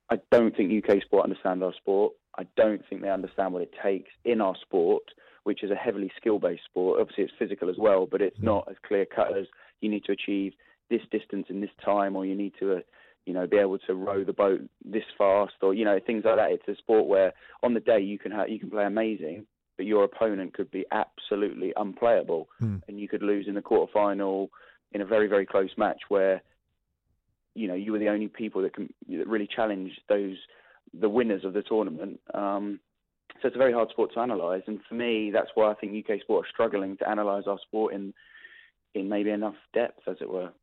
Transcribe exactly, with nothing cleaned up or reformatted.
I don't think U K sport understand our sport. I don't think they understand what it takes in our sport, which is a heavily skill-based sport. Obviously, it's physical as well, but it's not as clear-cut as you need to achieve this distance in this time, or you need to, uh, you know, be able to row the boat this fast, or, you know, things like that. It's a sport where on the day you can ha- you can play amazing, but your opponent could be absolutely unplayable, Mm. and you could lose in the quarterfinal in a very, very close match where, you know, you were the only people that can that really challenge those the winners of the tournament. Um, so it's a very hard sport to analyse, and for me, that's why I think U K sport are struggling to analyse our sport in in maybe enough depth, as it were.